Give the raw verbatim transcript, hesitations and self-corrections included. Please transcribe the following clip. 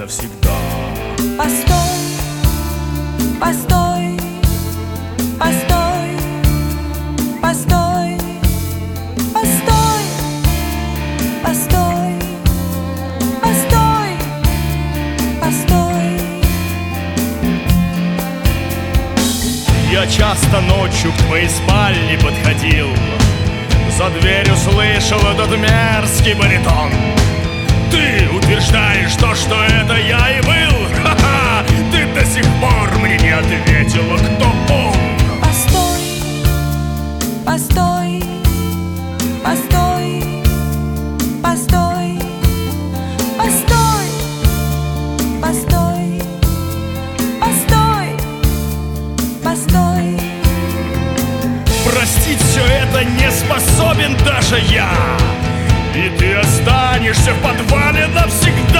навсегда. Постой, постой, постой, постой, постой, постой, постой, постой. Я часто ночью к моей спальне подходил, за дверью слышал этот мерзкий баритон. Ты утверждаешь то, что это я и был? Ха-ха! Ты до сих пор мне не ответила, кто он. Постой, постой, постой, постой, постой, постой, постой, постой. Простить все это не способен даже я, и ты останешься в подвале навсегда.